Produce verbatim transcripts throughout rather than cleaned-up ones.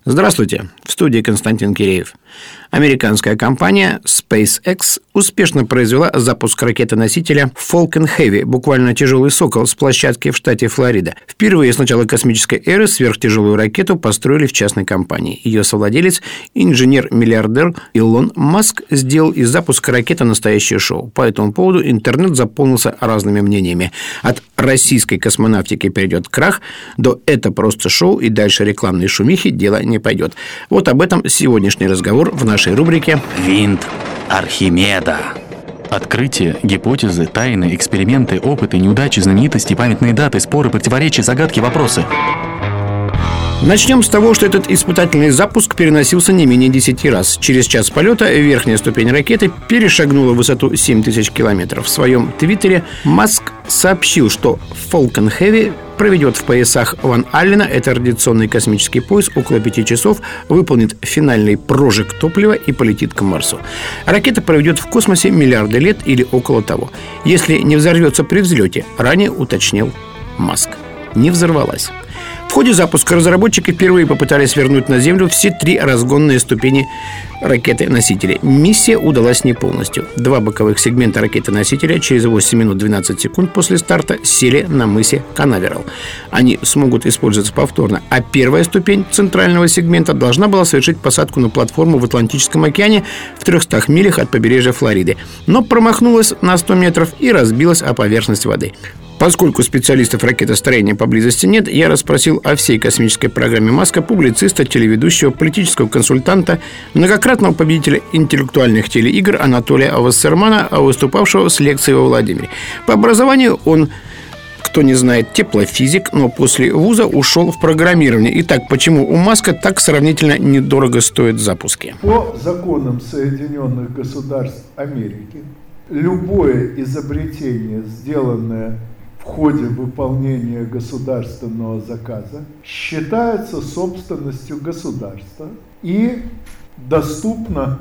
Здравствуйте, в студии Константин Киреев. Американская компания SpaceX успешно произвела запуск ракеты-носителя Falcon Heavy, буквально тяжелый сокол, с площадки в штате Флорида. Впервые с начала космической эры сверхтяжелую ракету построили в частной компании. Ее совладелец, инженер-миллиардер Илон Маск, сделал из запуска ракеты настоящее шоу. По этому поводу интернет заполнился разными мнениями. От российской космонавтики перейдет крах, до «это просто шоу» и дальше рекламной шумихи дело не пойдет. Вот об этом сегодняшний разговор в нашей рубрике «Винт Архимеда». Открытия, гипотезы, тайны, эксперименты, опыты, неудачи, знаменитости, памятные даты, споры, противоречия, загадки, вопросы. Начнем с того, что этот испытательный запуск переносился не менее десяти раз. Через час полета верхняя ступень ракеты перешагнула высоту семь тысяч километров. В своем твиттере Маск сообщил, что Falcon Heavy проведет в поясах Ван Аллена, это радиационный космический пояс, около пяти часов, выполнит финальный прожиг топлива и полетит к Марсу. Ракета проведет в космосе миллиарды лет или около того. Если не взорвется при взлете, ранее уточнил Маск. Не взорвалась. В ходе запуска разработчики впервые попытались вернуть на Землю все три разгонные ступени ракеты-носителя. Миссия удалась не полностью. Два боковых сегмента ракеты-носителя через восемь минут двенадцать секунд после старта сели на мысе Канаверал. Они смогут использоваться повторно, а первая ступень центрального сегмента должна была совершить посадку на платформу в Атлантическом океане в трехстах милях от побережья Флориды, но промахнулась на сто метров и разбилась о поверхность воды. Поскольку специалистов ракетостроения поблизости нет, я расспросил о всей космической программе Маска публициста, телеведущего, политического консультанта, многократного победителя интеллектуальных телеигр Анатолия Вассермана, выступавшего с лекцией во Владимире. По образованию он, кто не знает, теплофизик, но после вуза ушел в программирование. Итак, почему у Маска так сравнительно недорого стоят запуски? По законам Соединенных Государств Америки любое изобретение, сделанное в ходе выполнения государственного заказа, считается собственностью государства и доступно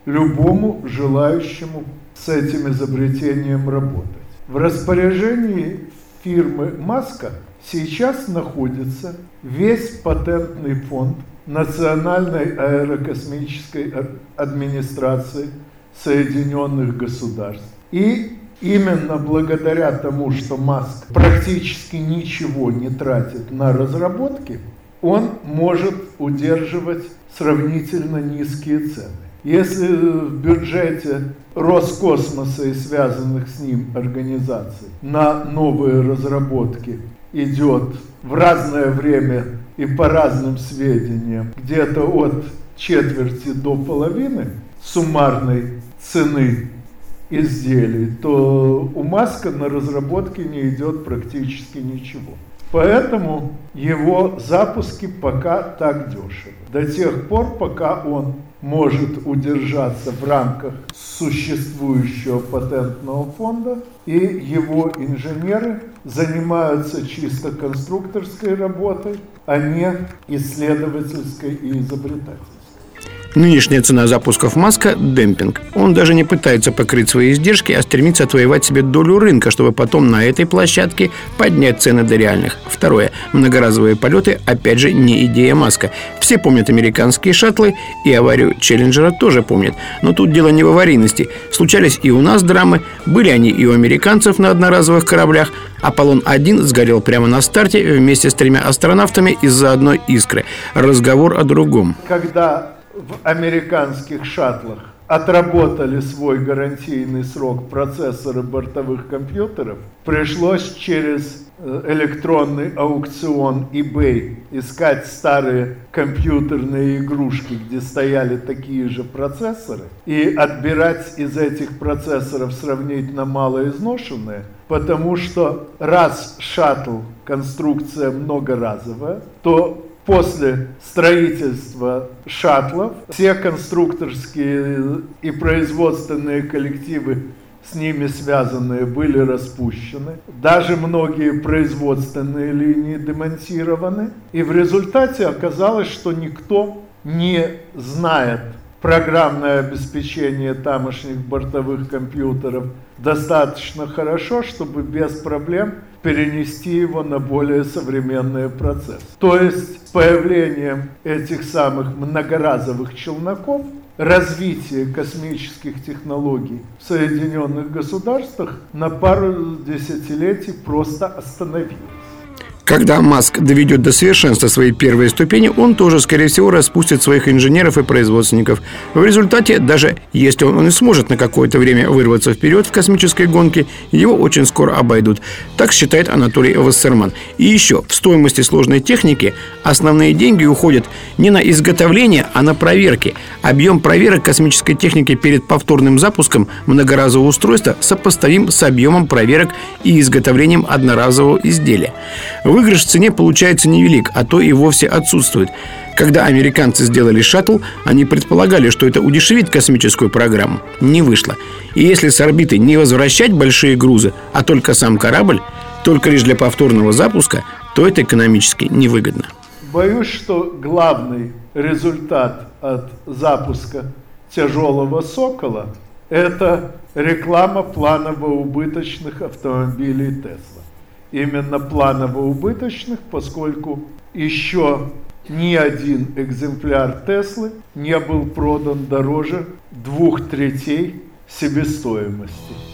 любому желающему с этим изобретением работать. В распоряжении фирмы Маска сейчас находится весь патентный фонд Национальной аэрокосмической администрации Соединенных Государств. И именно благодаря тому, что Маск практически ничего не тратит на разработки, он может удерживать сравнительно низкие цены. Если в бюджете Роскосмоса и связанных с ним организаций на новые разработки идет в разное время и по разным сведениям где-то от четверти до половины суммарной цены изделий, то у Маска на разработке не идет практически ничего. Поэтому его запуски пока так дешевы. До тех пор, пока он может удержаться в рамках существующего патентного фонда, и его инженеры занимаются чисто конструкторской работой, а не исследовательской и изобретательской. Нынешняя цена запусков Маска – демпинг. Он даже не пытается покрыть свои издержки, а стремится отвоевать себе долю рынка, чтобы потом на этой площадке поднять цены до реальных. Второе. Многоразовые полеты, опять же, не идея Маска. Все помнят американские шаттлы, и аварию Челленджера тоже помнят. Но тут дело не в аварийности. Случались и у нас драмы, были они и у американцев на одноразовых кораблях. Аполлон один сгорел прямо на старте вместе с тремя астронавтами из-за одной искры. Разговор о другом. Когда в американских шаттлах отработали свой гарантийный срок процессоры бортовых компьютеров, пришлось через электронный аукцион eBay искать старые компьютерные игрушки, где стояли такие же процессоры, и отбирать из этих процессоров сравнительно малоизношенные, потому что раз шаттл конструкция многоразовая, то после строительства шаттлов все конструкторские и производственные коллективы, с ними связанные, были распущены. Даже многие производственные линии демонтированы. И в результате оказалось, что никто не знает программное обеспечение тамошних бортовых компьютеров достаточно хорошо, чтобы без проблем перенести его на более современные процессы. То есть с появлением этих самых многоразовых челноков развитие космических технологий в Соединенных Государствах на пару десятилетий просто остановилось. Когда Маск доведет до совершенства свои первые ступени, он тоже, скорее всего, распустит своих инженеров и производственников. В результате, даже если он, он и сможет на какое-то время вырваться вперед в космической гонке, его очень скоро обойдут. Так считает Анатолий Вассерман. И еще, в стоимости сложной техники основные деньги уходят не на изготовление, а на проверки. Объем проверок космической техники перед повторным запуском многоразового устройства сопоставим с объемом проверок и изготовлением одноразового изделия. Выигрыш в цене получается невелик, а то и вовсе отсутствует. Когда американцы сделали шаттл, они предполагали, что это удешевит космическую программу. Не вышло. И если с орбиты не возвращать большие грузы, а только сам корабль, только лишь для повторного запуска, то это экономически невыгодно. Боюсь, что главный результат от запуска тяжелого «Сокола» – это реклама планово-убыточных автомобилей Tesla. Именно планово-убыточных, поскольку еще ни один экземпляр Теслы не был продан дороже двух третей себестоимости.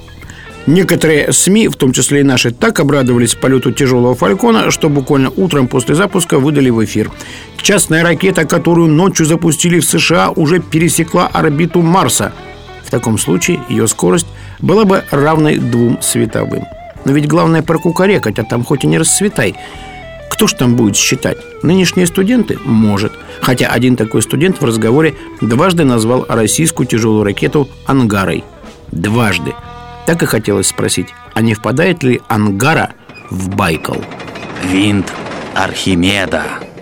Некоторые СМИ, в том числе и наши, так обрадовались полету тяжелого «Фалькона», что буквально утром после запуска выдали в эфир. Частная ракета, которую ночью запустили в США, уже пересекла орбиту Марса. В таком случае ее скорость была бы равной двум световым. Но ведь главное прокукарекать, а там хоть и не расцветай. Кто ж там будет считать? Нынешние студенты? Может. Хотя один такой студент в разговоре дважды назвал российскую тяжелую ракету «Ангарой». Дважды. Так и хотелось спросить, а не впадает ли Ангара в Байкал? Винт Архимеда.